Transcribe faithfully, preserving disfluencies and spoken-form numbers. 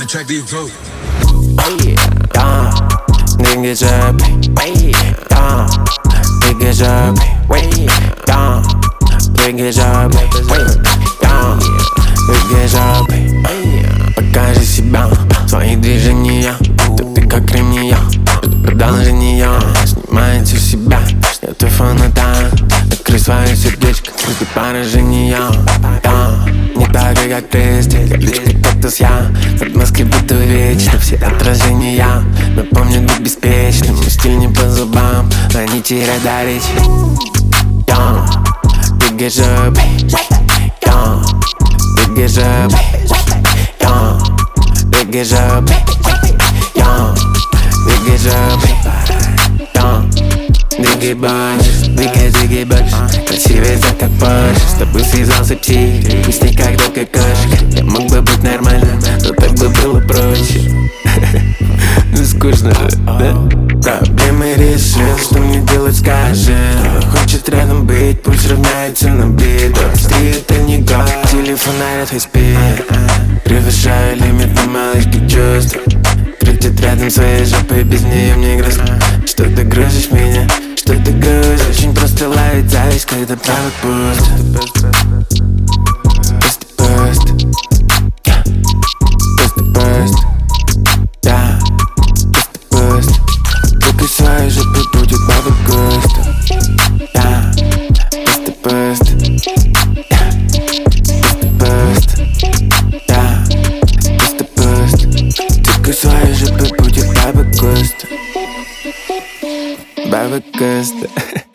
check these flows. Yeah, nigga жопы, yeah, nigga жопы, yeah, nigga жопы, yeah, nigga жопы. Покажи себя, свои движения, да ты как кремния. Продолжение снимается в себя, я твой фанатан. Открой свое сердечко, после поражения. Не так, как прежде, как лишь как-то я. Под маской буду вечно, все отражения напомнят быть беспечным. Мой стиль не по зубам, они теряют до речи. Двигай жопой, двигай жопой, двигай жопой, двигай жопой, двигай больше, двигай, двигай больше. Красивый за как Порше, с тобой связался псих. Вкусней как долго кошка. Я мог бы быть нормальным, но так бы было проще. Ну скучно же, да? Проблемы решил, что мне делать скажи. Хочет рядом быть, пульс равняется на бит. Быстрее это не год, телефон орет high speed. Превышаю лимит на малышке чувств. Крутит рядом своей жопой, без нее мне грустно. Что ты грузишь меня, что ты грузишь. Очень просто ловить зависть, когда правый пуст. Пусто, пусто, yeah. Пусто, пусто, да. Пусто, пусто. Только своей жопой будет баба густо, да. Пусто, пусто, yeah. Пусто, пусто, да. Пусто, пусто. Только своей жопой будет баба густо, баба густо.